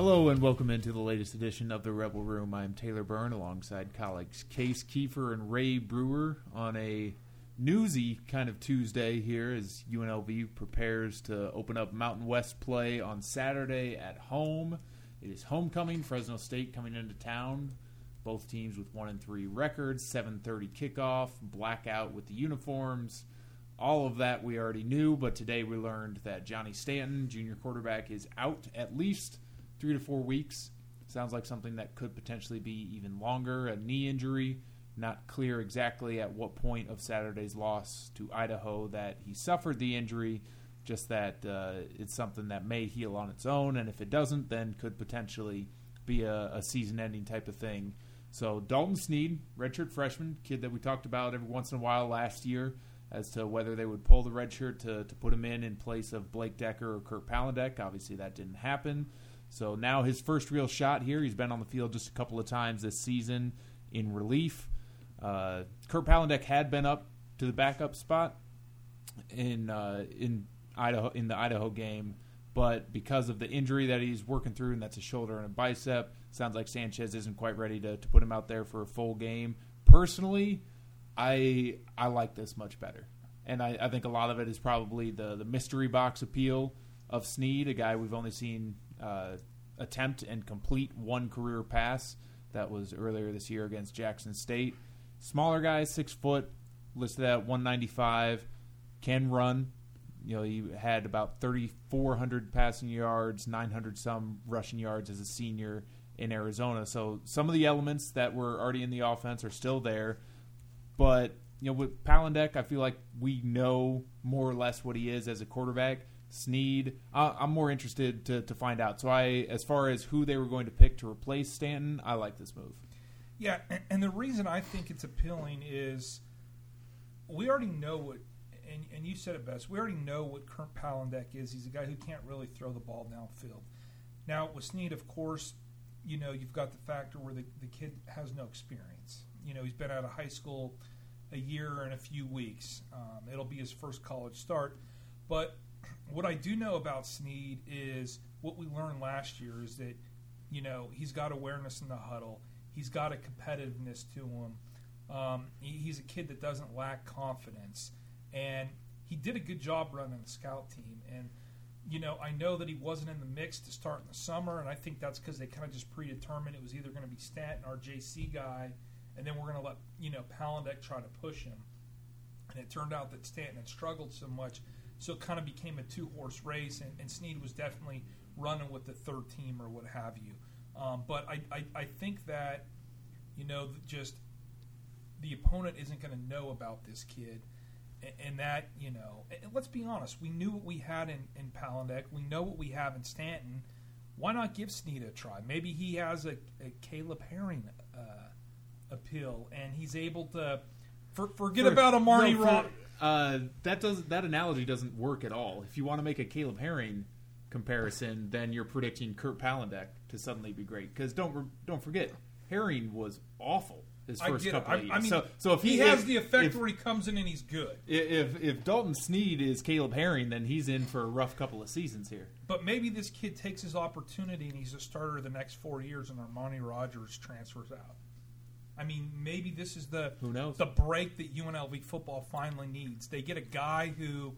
Hello and welcome into the latest edition of the Rebel Room. I'm Taylor Byrne alongside colleagues Case Kiefer and Ray Brewer on a newsy kind of Tuesday here as UNLV prepares to open up Mountain West play on Saturday at home. It is homecoming, Fresno State coming into town. Both teams with 1-3 records, 7:30 kickoff, blackout with the uniforms. All of that we already knew, but today we learned that Johnny Stanton, junior quarterback, is out at least 3 to 4 weeks. Sounds like something that could potentially be even longer, a knee injury. Not clear exactly at what point of Saturday's loss to Idaho that he suffered the injury, just that it's something that may heal on its own, and if it doesn't, then could potentially be a season-ending type of thing. So Dalton Sneed, redshirt freshman, kid that we talked about every once in a while last year, as to whether they would pull the redshirt to put him in place of Blake Decker or Kurt Palandek. Obviously that didn't happen. So now his first real shot here. He's been on the field just a couple of times this season in relief. Kurt Palandek had been up to the backup spot in Idaho in the Idaho game, but because of the injury that he's working through, and that's a shoulder and a bicep, sounds like Sanchez isn't quite ready to put him out there for a full game. Personally, I like this much better, and I think a lot of it is probably the mystery box appeal of Sneed, a guy we've only seen attempt and complete one career pass. That was earlier this year against Jackson State. Smaller guy, 6 foot, listed at 195, can run. You know, he had about 3,400 passing yards, 900 some rushing yards as a senior in Arizona. So some of the elements that were already in the offense are still there. But, you know, with Palandek, I feel like we know more or less what he is as a quarterback. Sneed, I'm more interested to find out. So as far as who they were going to pick to replace Stanton, I like this move. Yeah, and the reason I think it's appealing is we already know what, and you said it best, we already know what Kurt Palandek is. He's a guy who can't really throw the ball downfield. Now, with Sneed, of course, you know, you've got the factor where the kid has no experience. You know, he's been out of high school a year and a few weeks. It'll be his first college start. But what I do know about Sneed is what we learned last year is that, you know, he's got awareness in the huddle. He's got a competitiveness to him. He's a kid that doesn't lack confidence. And he did a good job running the scout team. And, you know, I know that he wasn't in the mix to start in the summer, and I think that's because they kind of just predetermined it was either going to be Stanton, our JC guy, and then we're going to let, you know, Palandek try to push him. And it turned out that Stanton had struggled so much, so it kind of became a two-horse race, and Sneed was definitely running with the third team or what have you. But I think that, you know, just the opponent isn't going to know about this kid. And that, you know, and let's be honest, we knew what we had in Palandek. We know what we have in Stanton. Why not give Sneed a try? Maybe he has a Caleb Herring appeal, and he's able to forget about Amari Ross. That analogy doesn't work at all. If you want to make a Caleb Herring comparison, then you're predicting Kurt Palandek to suddenly be great. Because don't forget, Herring was awful his first couple of years. I mean, so if he has the effect where he comes in and he's good. If Dalton Sneed is Caleb Herring, then he's in for a rough couple of seasons here. But maybe this kid takes his opportunity and he's a starter the next 4 years, and Armani Rogers transfers out. I mean, maybe this is the break that UNLV football finally needs. They get a guy who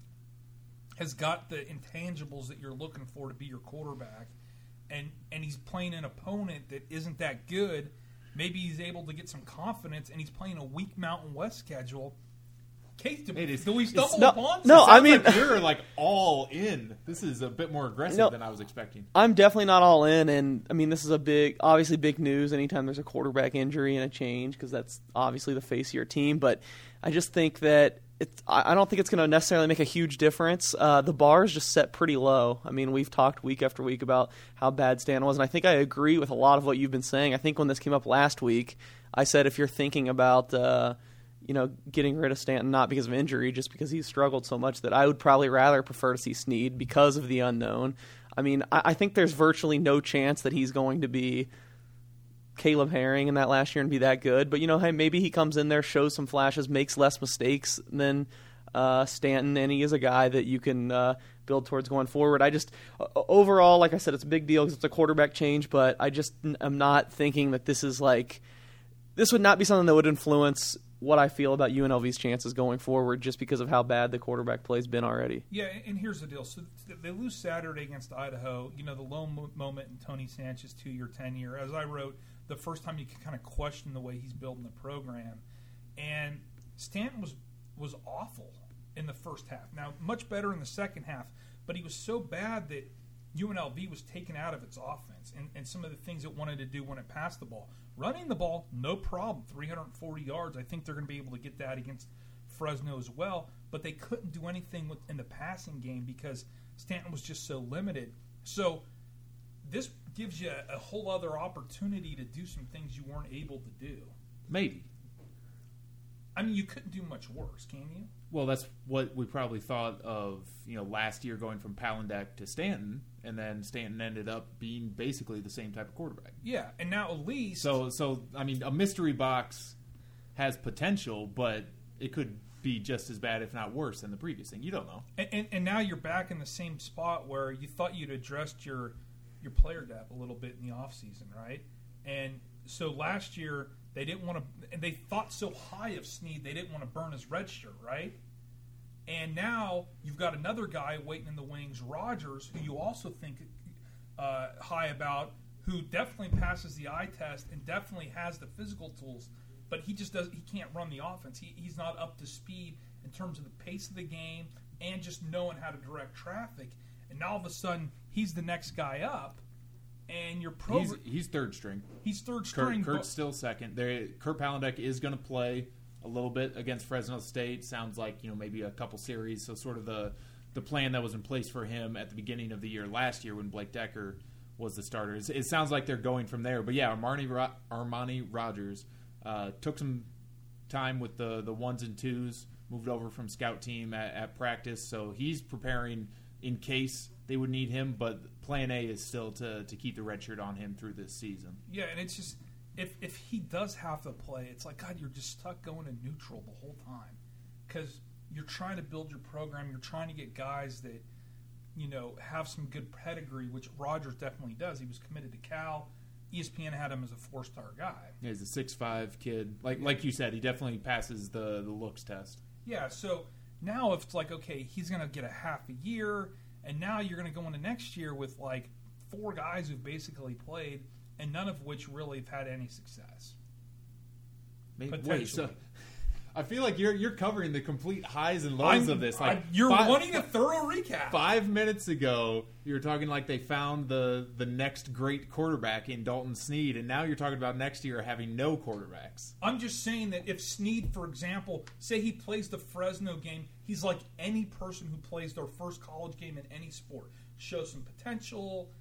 has got the intangibles that you're looking for to be your quarterback, and he's playing an opponent that isn't that good. Maybe he's able to get some confidence, and he's playing a weak Mountain West schedule. Case, do we stumble upon? No, I mean, like you're like all in. This is a bit more aggressive than I was expecting. I'm definitely not all in, and I mean, this is obviously big news anytime there's a quarterback injury and a change, because that's obviously the face of your team. But I just think that I don't think it's going to necessarily make a huge difference. The bar is just set pretty low. I mean, we've talked week after week about how bad Stan was, and I think I agree with a lot of what you've been saying. I think when this came up last week, I said if you're thinking about getting rid of Stanton, not because of injury, just because he's struggled so much, that I would probably rather prefer to see Sneed because of the unknown. I mean, I think there's virtually no chance that he's going to be Caleb Herring in that last year and be that good. But, hey, maybe he comes in there, shows some flashes, makes less mistakes than Stanton, and he is a guy that you can build towards going forward. I just overall, like I said, it's a big deal because it's a quarterback change, but I just am not thinking that this would not be something that would influence what I feel about UNLV's chances going forward just because of how bad the quarterback play's been already. Yeah, and here's the deal. So they lose Saturday against Idaho. The low moment in Tony Sanchez's 2-year tenure. As I wrote, the first time you can kind of question the way he's building the program. And Stanton was awful in the first half. Now, much better in the second half, but he was so bad that UNLV was taken out of its offense and some of the things it wanted to do when it passed the ball. Running the ball, no problem, 340 yards. I think they're going to be able to get that against Fresno as well, but they couldn't do anything in the passing game because Stanton was just so limited. So this gives you a whole other opportunity to do some things you weren't able to do. Maybe. I mean, you couldn't do much worse, can you? Well, that's what we probably thought of, last year going from Palandek to Stanton, and then Stanton ended up being basically the same type of quarterback. Yeah, and now at least... So I mean, a mystery box has potential, but it could be just as bad, if not worse, than the previous thing. You don't know. And now you're back in the same spot where you thought you'd addressed your player depth a little bit in the offseason, right? And so last year... They didn't want to, and they thought so high of Snead, they didn't want to burn his red shirt, right? And now you've got another guy waiting in the wings, Rogers, who you also think high about, who definitely passes the eye test and definitely has the physical tools, but he can't run the offense. He's not up to speed in terms of the pace of the game and just knowing how to direct traffic. And now all of a sudden, he's the next guy up. And your he's third string. He's third string. Kurt's still second. Kurt Palandek is going to play a little bit against Fresno State. Sounds like maybe a couple series. So sort of the plan that was in place for him at the beginning of the year last year when Blake Decker was the starter. It sounds like they're going from there. But yeah, Armani Rogers took some time with the ones and twos. Moved over from scout team at practice, so he's preparing in case they would need him, but plan A is still to keep the red shirt on him through this season. Yeah, and it's just, if he does have to play, it's like, God, you're just stuck going to neutral the whole time. Because you're trying to build your program, you're trying to get guys that, have some good pedigree, which Rogers definitely does. He was committed to Cal. ESPN had him as a 4-star guy. Yeah, he's a 6'5" kid. Like you said, he definitely passes the looks test. Yeah, so now if it's like, okay, he's going to get a half a year, and now you're going to go into next year with like 4 guys who've basically played, and none of which really have had any success. Wait, so I feel like you're covering the complete highs and lows of this. You're wanting a thorough recap. 5 minutes ago, you were talking like they found the next great quarterback in Dalton Snead, and now you're talking about next year having no quarterbacks. I'm just saying that if Snead, for example, say he plays the Fresno game, he's like any person who plays their first college game in any sport. Shows some potential,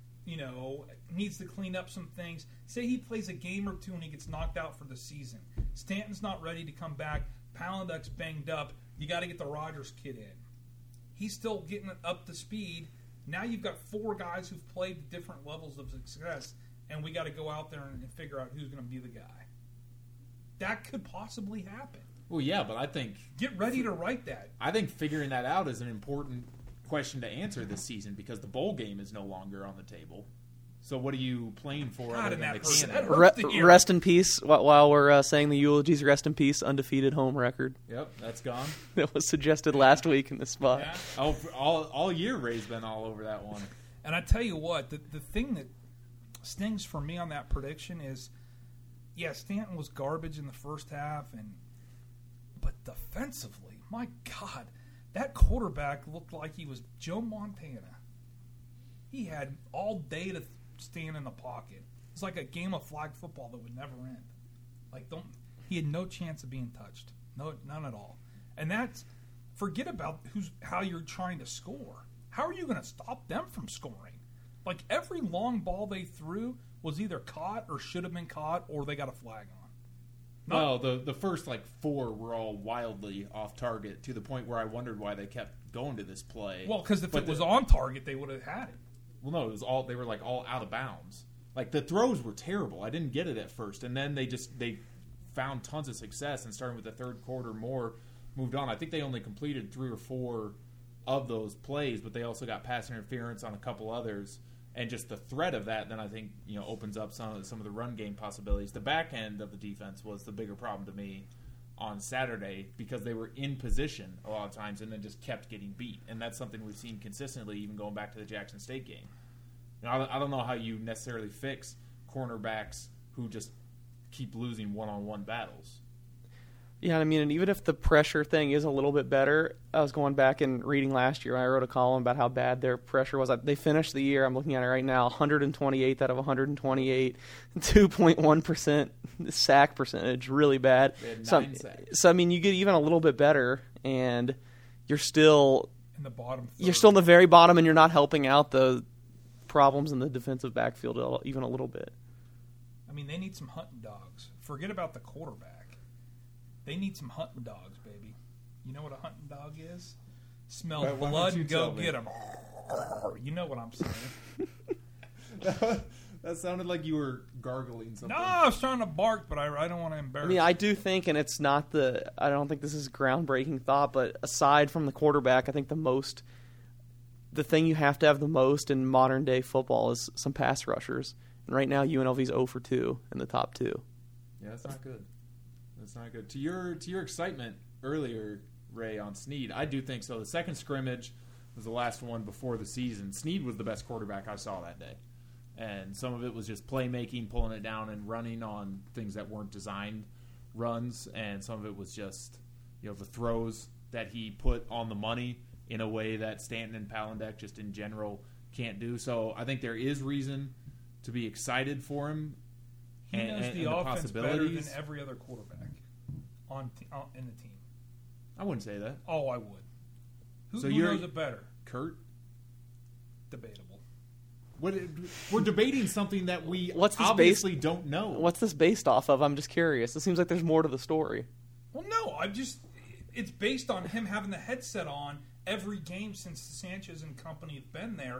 needs to clean up some things. Say he plays a game or two and he gets knocked out for the season. Stanton's not ready to come back. Palandek's banged up. You got to get the Rogers kid in. He's still getting up to speed. Now you've got 4 guys who've played different levels of success, and we got to go out there and figure out who's going to be the guy. That could possibly happen. Well, yeah, but I think... Get ready to write that. I think figuring that out is an important question to answer this season because the bowl game is no longer on the table. So what are you playing for? God, rest in peace. While we're saying the eulogies, rest in peace, undefeated home record. Yep, that's gone. That was suggested last week in this spot. Yeah. All year, Ray's been all over that one. And I tell you what, the thing that stings for me on that prediction is, yeah, Stanton was garbage in the first half, but defensively, my God, that quarterback looked like he was Joe Montana. He had all day to stand in the pocket. It's like a game of flag football that would never end. He had no chance of being touched. No, none at all. And that's, forget about how you're trying to score. How are you going to stop them from scoring? Like every long ball they threw was either caught or should have been caught, or they got a flag on. Well, the first 4 were all wildly off target to the point where I wondered why they kept going to this play. Well, because if it was on target, they would have had it. Well, no, it was all they were all out of bounds. The throws were terrible. I didn't get it at first, and then they found tons of success. And starting with the third quarter, more moved on. I think they only completed 3 or 4 of those plays, but they also got pass interference on a couple others. And just the threat of that, then I think opens up some of the run game possibilities. The back end of the defense was the bigger problem to me on Saturday because they were in position a lot of times and then just kept getting beat. And that's something we've seen consistently, even going back to the Jackson State game. I don't know how you necessarily fix cornerbacks who just keep losing one-on-one battles. Yeah, I mean, and even if the pressure thing is a little bit better, I was going back and reading last year. I wrote a column about how bad their pressure was. They finished the year, I'm looking at it right now, 128th out of 128, 2.1% sack percentage, really bad. They had 9 sacks. So, I mean, you get even a little bit better, and you're still in the bottom third. You're still in the very bottom, and you're not helping out the problems in the defensive backfield even a little bit. I mean, they need some hunting dogs. Forget about the quarterback. They need some hunting dogs, baby. You know what a hunting dog is? Smell blood and go get them. You know what I'm saying. That sounded like you were gargling something. No, I was trying to bark, but I don't want to embarrass. I mean, I do think, and it's not I don't think this is groundbreaking thought, but aside from the quarterback, I think the thing you have to have the most in modern day football is some pass rushers. And right now, UNLV's 0 for 2 in the top 2. Yeah, that's not good. That's not good. To your excitement earlier, Ray, on Snead, I do think so. The second scrimmage was the last one before the season. Snead was the best quarterback I saw that day. And some of it was just playmaking, pulling it down and running on things that weren't designed runs. And some of it was just, the throws that he put on the money in a way that Stanton and Palandek just in general can't do. So I think there is reason to be excited for him. He knows the offense better than every other quarterback in the team. I wouldn't say that. Oh, I would. Who knows it better? Kurt? Debatable. We're debating something that we obviously don't know. What's this based off of? I'm just curious. It seems like there's more to the story. Well, no. It's based on him having the headset on every game since Sanchez and company have been there.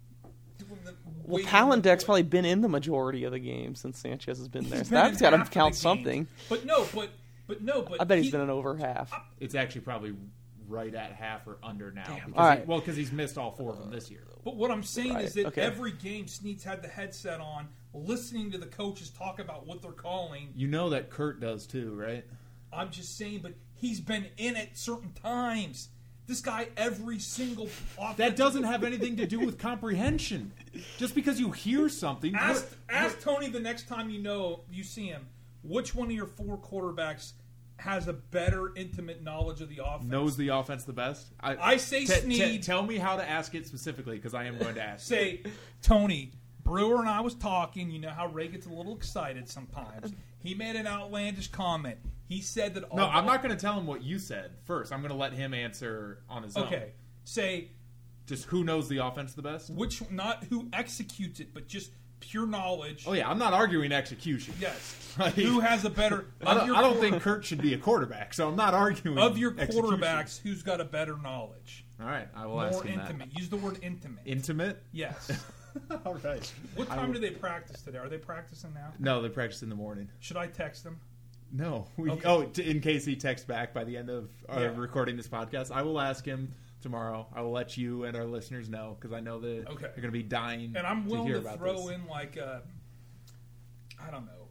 Well, Palandek's probably been in the majority of the games since Sanchez has been there. So that's got to count something. But no. I bet he's been in over half. It's actually probably right at half or under now. Damn. Because he's missed all 4 of them this year. But what I'm saying is that every game, Snead's had the headset on, listening to the coaches talk about what they're calling. You know that Kurt does too, right? I'm just saying, but he's been in at certain times. This guy, every single offensive... That doesn't have anything to do with comprehension. Just because you hear something... Ask Tony the next time you see him, which one of your 4 quarterbacks has a better intimate knowledge of the offense? Knows the offense the best? I say Snead... Tell me how to ask it specifically, because I am going to ask. Say, Tony, Brewer and I was talking. You know how Ray gets a little excited sometimes. He made an outlandish comment. He said that... No, I'm not going to tell him what you said first. I'm going to let him answer on his own. Okay. Say... Just who knows the offense the best? Not who executes it, but just pure knowledge. Oh, yeah. I'm not arguing execution. Yes. Like, who has a better... I don't think Kurt should be a quarterback, so I'm not arguing of your execution. Quarterbacks, who's got a better knowledge? All right. I will ask him intimate. Use the word intimate. Intimate? Yes. All right. What time do they practice today? Are they practicing now? No, they practice in the morning. Should I text them? No. Okay. In case he texts back by the end of recording this podcast, I will ask him tomorrow. I will let you and our listeners know, because I know that they're going to be dying and I'm willing to hear to about throw this. in I don't know,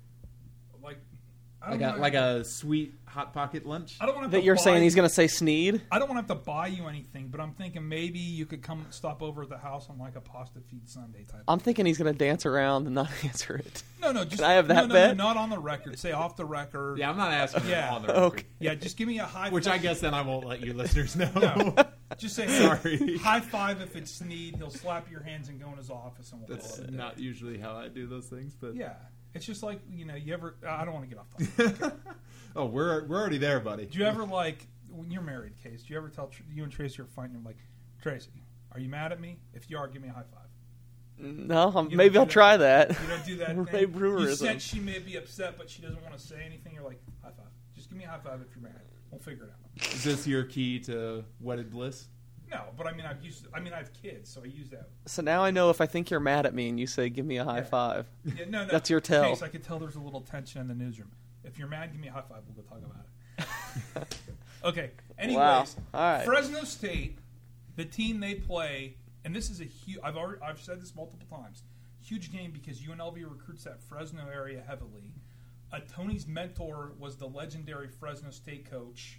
like a sweet hot pocket lunch. I don't want that you're saying he's going to say Snead. I don't want to have to buy you anything, but I'm thinking maybe you could come stop over at the house on like a pasta feed Sunday type. I'm thinking he's going to dance around and not answer it. No, just can I have that bet? No, not on the record. Say off the record. Yeah, I'm not asking on the record. Okay. Yeah, just give me a high. Which I guess then I won't let your listeners know. No. Just say, sorry. High five if it's Snead. He'll slap your hands and go in his office. And That's not usually how I do those things, but yeah, it's just like you ever. I don't want to get off topic. Okay. Oh, we're already there, buddy. Do you ever when you're married, Case? Do you ever tell you and Tracy are fighting? You're like, Tracy, are you mad at me? If you are, give me a high five. No, maybe I'll try that. You don't do that. Ray Brewerism. You said she may be upset, but she doesn't want to say anything. You're like, high five. Just give me a high five if you're mad. We'll figure it out. Is this your key to wedded bliss? No, but I have kids, so I use that. So now I know if I think you're mad at me and you say, give me a high five. Yeah, no. That's your tell. Case, I could tell there's a little tension in the newsroom. If you're mad, give me a high five. We'll go talk about it. Okay. Anyways, wow. All right. Fresno State The team they play, and this is a huge. I've said this multiple times. Huge game because UNLV recruits that Fresno area heavily. Tony's mentor was the legendary Fresno State coach.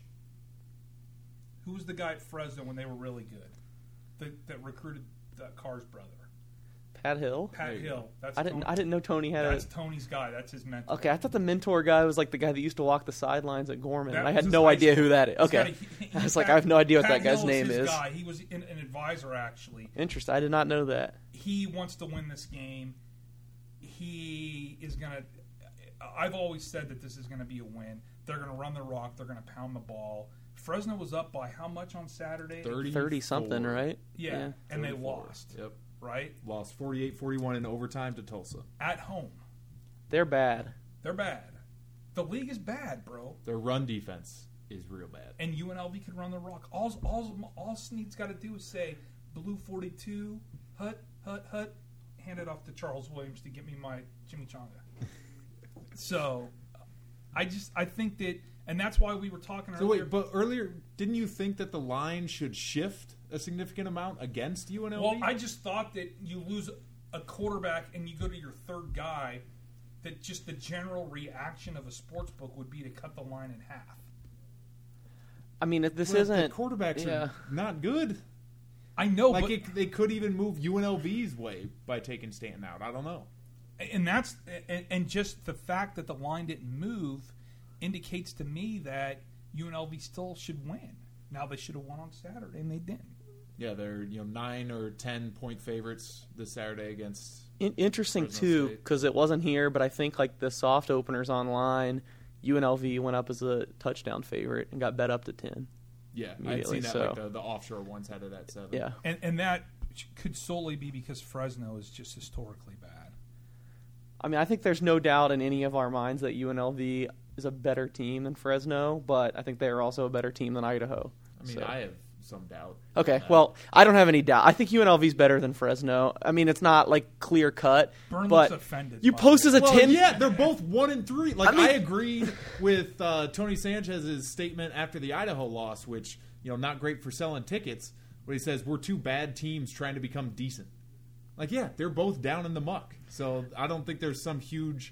Who was the guy at Fresno when they were really good? That recruited Carr's brother. Pat Hill. Pat Hill. That's I didn't know Tony had That's Tony's guy. That's his mentor. Okay, I thought the mentor guy was like the guy that used to walk the sidelines at Gorman. That And I was had his no high idea school. who that is. Okay. I was like, I have no idea what that guy's Hill name his is. Guy. He was an advisor, actually. Interesting. I did not know that. He wants to win this game. He is going to... I've always said that this is going to be a win. They're going to run the rock. They're going to pound the ball. Fresno was up by how much on Saturday? 30 something, right? Yeah, and they 34. lost. Yep. Right? Lost 48-41 in overtime to Tulsa. At home. They're bad. They're bad. The league is bad, bro. Their run defense is real bad. And UNLV could run the rock. All Snead's got to do is say, Blue 42, hut, hand it off to Charles Williams to get me my chimichanga. So, I think that, and that's why we were talking earlier. So wait, but earlier, didn't you think that the line should shift a significant amount against UNLV? Well, I just thought that you lose a quarterback and you go to your third guy, that just the general reaction of a sports book would be to cut the line in half. I mean, this Well, isn't... The quarterbacks are not good. I know, like but... they could even move UNLV's way by taking Stanton out. I don't know. And that's and just the fact that the line didn't move indicates to me that UNLV still should win. Now they should have won on Saturday, and they didn't. Yeah, they're 9 or 10 point favorites this Saturday against. Interesting Fresno too, State. because it wasn't here, but I think like the soft openers online, UNLV went up as a touchdown favorite and got bet up to 10. Yeah, I'd Immediately, seen that. so- Like the offshore ones had it at 7. Yeah. And that could solely be because Fresno is just historically bad. I mean, I think there's no doubt in any of our minds that UNLV is a better team than Fresno, but I think they are also a better team than Idaho. I mean, So- I have some doubt. Okay, well, I don't have any doubt. I think UNLV is better than Fresno. I mean, it's not like clear cut, Byrne but looks offended. you by post it. as a Well, 10. yeah, they're both 1 and 3. Like I mean- I agreed with Tony Sanchez's statement after the Idaho loss, which not great for selling tickets. But he says we're two bad teams trying to become decent. Like, yeah, they're both down in the muck. So I don't think there's some huge,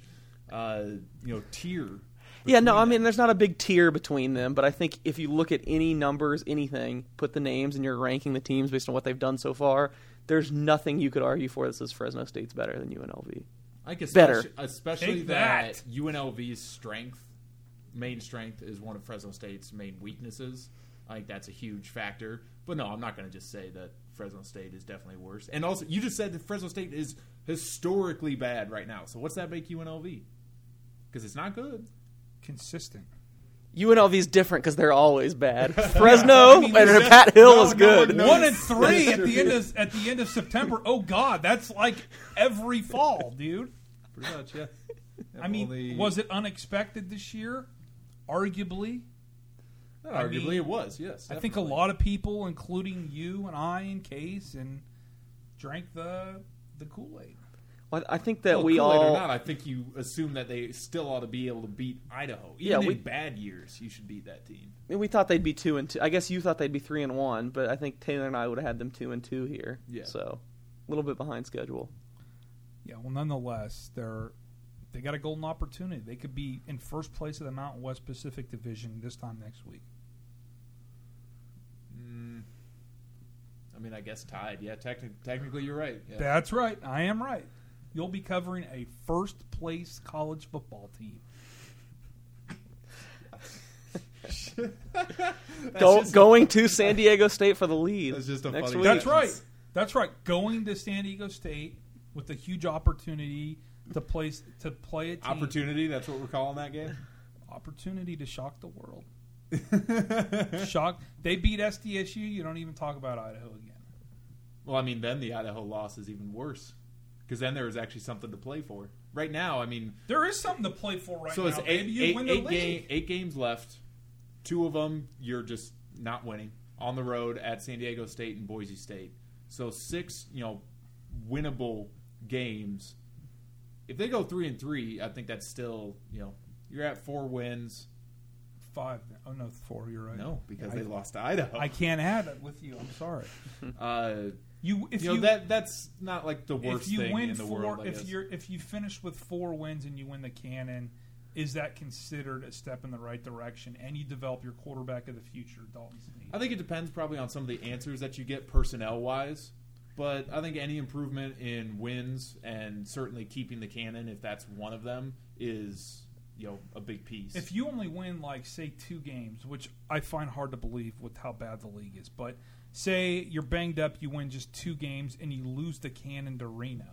tier. Yeah, no, between I them. mean, there's not a big tier between them, but I think if you look at any numbers, anything, put the names, and you're ranking the teams based on what they've done so far, there's nothing you could argue for that says Fresno State's better than UNLV. I guess better. especially Take that that. UNLV's main strength is one of Fresno State's main weaknesses. I think that's a huge factor. But no, I'm not going to just say that Fresno State is definitely worse. And also, you just said that Fresno State is historically bad right now. So what's that make UNLV? Because it's not good. Consistent. UNLV is different because they're always bad. Fresno and Pat Hill is good. no. 1 and 3 at the end of September. Oh God, that's like every fall, dude. Pretty much, yeah. I mean, was it unexpected this year? Arguably. Arguably, it was, yes. I think a lot of people, including you and I and Case, and drank the Kool-Aid. Well, I think that Well, we Kool-Aid all... or not, I think you assume that they still ought to be able to beat Idaho. Yeah, Even we- in bad years, you should beat that team. I mean, we thought they'd be 2-2. I guess you thought they'd be 3-1, but I think Taylor and I would have had them 2-2 here. Yeah. So, a little bit behind schedule. Yeah, well, nonetheless, they got a golden opportunity. They could be in first place of the Mountain West Pacific Division this time next week. I mean, I guess tied. Yeah, technically you're right. Yeah. That's right. I am right. You'll be covering a first place college football team. Going to San Diego State for the lead. That's just a next funny week. That's sentence. right. That's right. Going to San Diego State with a huge opportunity to play a team. Opportunity, that's what we're calling that game? Opportunity to shock the world. Shock. They beat SDSU. You don't even talk about Idaho again. Well, I mean, then the Idaho loss is even worse. Because then there was actually something to play for. Right now, I mean... There is something to play for right so now, it's baby. You win the league. 8 games left. 2 of them, you're just not winning. On the road at San Diego State and Boise State. So 6, winnable games. If they go 3-3, I think that's still, you're at 4 wins. 5. Oh, no, 4. You're right. No, because they lost to Idaho. I can't add it with you. I'm sorry. That's not like the worst thing in the world. I guess. If you finish with 4 wins and you win the Cannon, is that considered a step in the right direction? And you develop your quarterback of the future, Dalton Snead? I think it depends probably on some of the answers that you get personnel wise. But I think any improvement in wins and certainly keeping the Cannon, if that's one of them, is a big piece. If you only win, like, say, 2 games, which I find hard to believe with how bad the league is, but say you're banged up, you win just 2 games, and you lose the Cannon to Reno.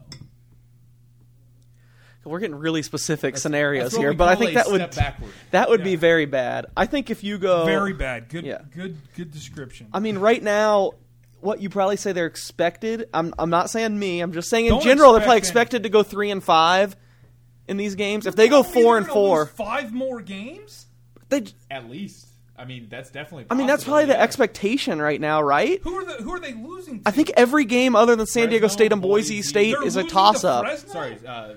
We're getting really specific scenarios here, but I think that would be very bad. I think if you go very bad, good description. I mean, right now, what you probably say they're expected. I'm not saying me. I'm just saying in general they're probably expected to go 3-5 in these games. If they go 4-4, 5 more games, at least. I mean, that's definitely. I mean, that's probably the expectation right now, right? Who are they losing to? I think every game other than San Diego State and Boise State is a toss-up. Sorry.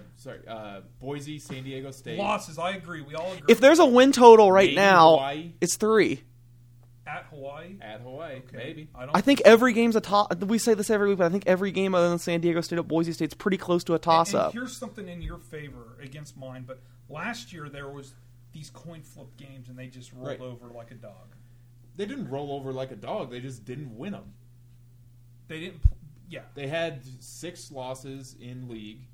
Boise, San Diego State. Losses. I agree. We all agree. If there's a win total right maybe now, Hawaii. It's 3. At Hawaii. Okay. Maybe. I think every game's a toss. We say this every week, but I think every game other than San Diego State or Boise State's pretty close to a toss-up. And here's something in your favor against mine, but last year there was these coin flip games, and they just rolled over like a dog. They didn't roll over like a dog. They just didn't win them. They didn't. They had 6 losses in league,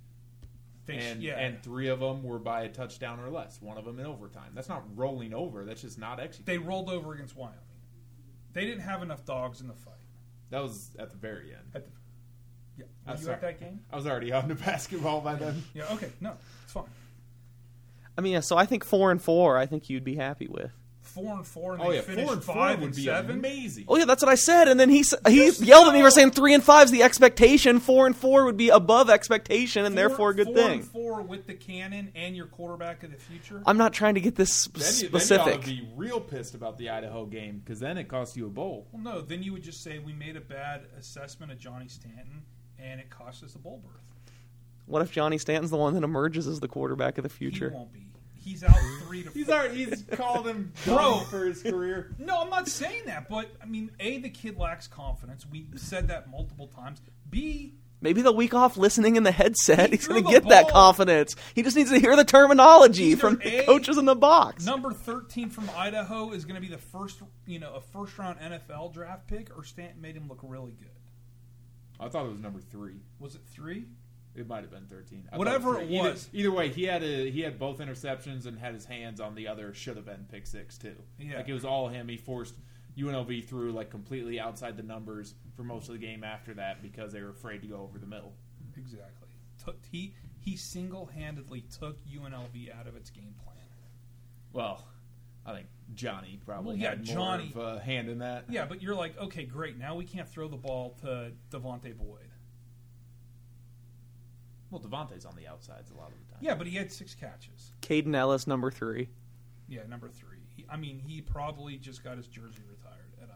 and 3 of them were by a touchdown or less. 1 of them in overtime. That's not rolling over. That's just not executing. They rolled over against Wyoming. They didn't have enough dogs in the fight. That was at the very end. Were you at that game? I was already on to basketball by then. Yeah. Okay. No, it's fine. I mean, so I think 4-4. I think you'd be happy with 4-4, and they finished 5 and 7. Amazing. Oh yeah, that's what I said. And then he yelled at me for saying 3-5 is the expectation. 4-4 would be above expectation, and therefore a good thing. 4-4 with the Cannon and your quarterback of the future. I'm not trying to get this specific. Then you ought to be real pissed about the Idaho game, because then it cost you a bowl. Well, no. Then you would just say we made a bad assessment of Johnny Stanton, and it cost us a bowl berth. What if Johnny Stanton's the one that emerges as the quarterback of the future? He won't be. He's out 3 to 4. He's called him bro for his career. No, I'm not saying that, but I mean, A, the kid lacks confidence. We said that multiple times. B, maybe the week off listening in the headset, he's going to get that confidence. He just needs to hear the terminology from the coaches in the box. Number 13 from Idaho is going to be the first, a first-round NFL draft pick, or Stanton made him look really good. I thought it was number 3. Was it 3? It might have been 13. Whatever it was. Either way, he had both interceptions and had his hands on the other should have been pick 6 too. Yeah. Like it was all him. He forced UNLV through like completely outside the numbers for most of the game after that because they were afraid to go over the middle. Exactly. He single-handedly took UNLV out of its game plan. Well, I think Johnny probably had more of a hand in that. Yeah, but you're like, okay, great. Now we can't throw the ball to Devontae Boyd. Well, Devontae's on the outsides a lot of the time. Yeah, but he had 6 catches. Caden Ellis, number 3. Yeah, number 3. He probably just got his jersey retired at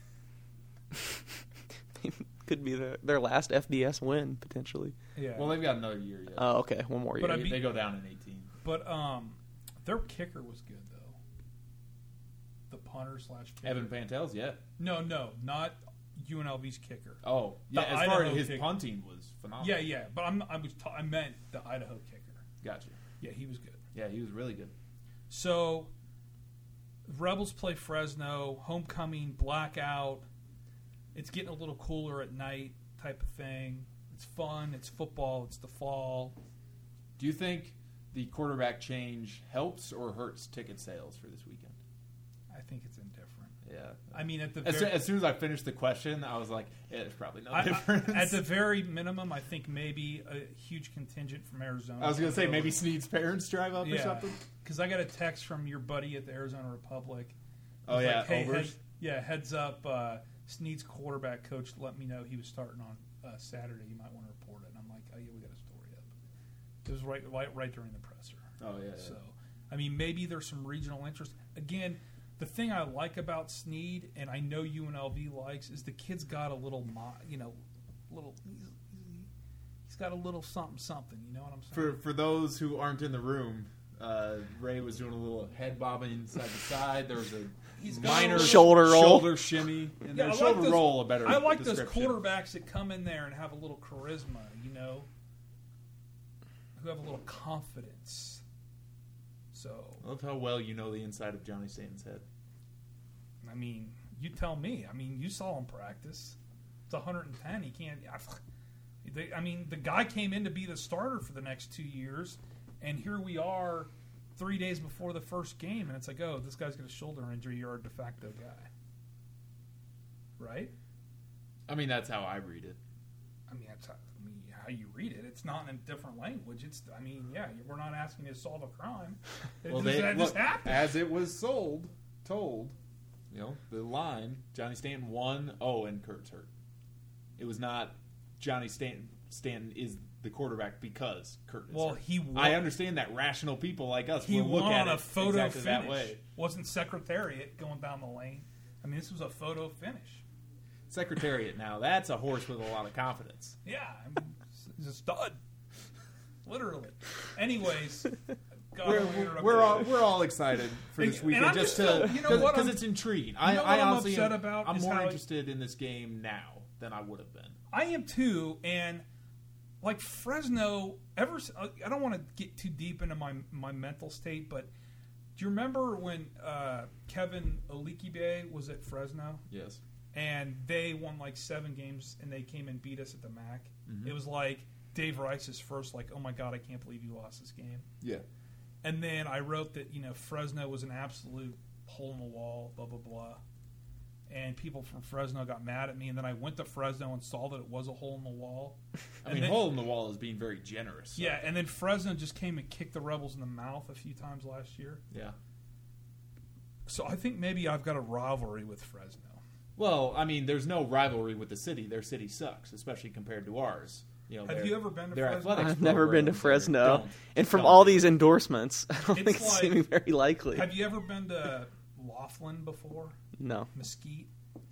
Idaho. Could be their last FBS win, potentially. Yeah. Well, they've got another year yet. Oh, okay. One more year. But they go down in 18. But their kicker was good, though. The punter/kicker. Evan Pantel's, yeah. No, not UNLV's kicker. Oh, yeah. As far as his punting was phenomenal. Yeah. But I meant the Idaho kicker. Gotcha. Yeah, he was good. Yeah, he was really good. So, Rebels play Fresno, homecoming, blackout. It's getting a little cooler at night type of thing. It's fun. It's football. It's the fall. Do you think the quarterback change helps or hurts ticket sales for this weekend? I think it's indifferent. Yeah. I mean, as soon as I finished the question, I was like, yeah, there's probably no difference. At the very minimum, I think maybe a huge contingent from Arizona. I was going to say maybe Snead's parents drive up or something. Because I got a text from your buddy at the Arizona Republic. Oh, yeah, like, hey, heads up, Snead's quarterback coach let me know he was starting on Saturday. You might want to report it. And I'm like, oh, yeah, we got a story up. It was right during the presser. Oh, yeah. So, I mean, maybe there's some regional interest. Again, the thing I like about Snead, and I know UNLV likes, is the kid's got a little, he's got a little something. You know what I'm saying? For those who aren't in the room, Ray was doing a little head bobbing side to side. There was a He's got minor a little- shoulder roll. shoulder shimmy, and Yeah, then I shoulder like those- roll. A better. I like those description. quarterbacks that come in there and have a little charisma, who have a little confidence. So, I love how well you know the inside of Johnny Stanton's head. I mean, you tell me. I mean, you saw him practice. It's 110. He can't. I mean, the guy came in to be the starter for the next 2 years, and here we are 3 days before the first game, and it's like, oh, this guy's got a shoulder injury. You're a de facto guy. Right? I mean, that's how I read it. I mean, that's how you read it. It's not in a different language. We're not asking you to solve a crime. That just happened. As it was told, the line, Johnny Stanton 1-0 and Kurt's hurt. It was not Johnny Stanton is the quarterback because Kurt is hurt. I understand that rational people like us He will look won at on a it photo exactly finish. that way. Wasn't Secretariat going down the lane. I mean, this was a photo finish. Secretariat now, that's a horse with a lot of confidence. Yeah, I mean, he's a stud. Literally. Anyways, We're all excited for this And weekend I'm just just to you know what because I'm- it's intriguing. you know what I'm honestly upset about I'm is more how- interested in this game now than I would have been. I am too, and like Fresno, I don't want to get too deep into my mental state, but do you remember when Kevin Olikibe was at Fresno? Yes. And they won like 7 games, and they came and beat us at the MAC. Mm-hmm. It was like Dave Rice's first, like, oh my God, I can't believe you lost this game. Yeah. And then I wrote that, Fresno was an absolute hole in the wall, blah, blah, blah. And people from Fresno got mad at me, and then I went to Fresno and saw that it was a hole in the wall. I mean, hole in the wall is being very generous. So. Yeah, and then Fresno just came and kicked the Rebels in the mouth a few times last year. Yeah. So I think maybe I've got a rivalry with Fresno. Well, I mean, there's no rivalry with the city. Their city sucks, especially compared to ours. Have you ever been to their Fresno? athletics I've never been to programs Fresno. don't- And from don't. all these endorsements, I don't It's think it's like- seeming very likely. Have you ever been to Laughlin before? No. Mesquite?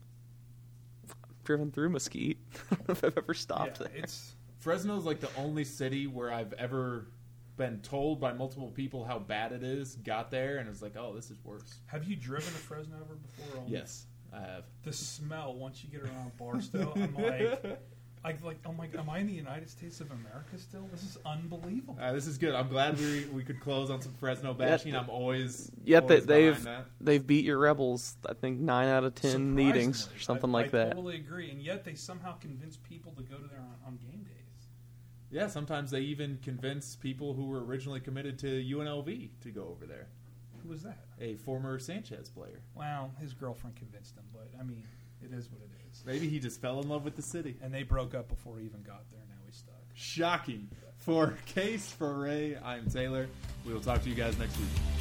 Driven through Mesquite. I don't know if I've ever stopped there. Fresno's like the only city where I've ever been told by multiple people how bad it is, got there, and it's like, oh, this is worse. Have you driven to Fresno ever before? Yes, I have. The smell once you get around Barstow, I'm like, oh my God, am I in the United States of America still? This is unbelievable. This is good. I'm glad we could close on some Fresno bashing. I'm always Yet behind that. they've beat your Rebels, I think 9 out of 10 meetings or something like that. I totally agree, and yet they somehow convince people to go to there on game days. Yeah, sometimes they even convince people who were originally committed to UNLV to go over there. Who was that? A former Sanchez player. Well, his girlfriend convinced him, but I mean, it is what it is. Maybe he just fell in love with the city. And they broke up before he even got there. Now he's stuck. Shocking. For Case, for Ray, I'm Taylor. We will talk to you guys next week.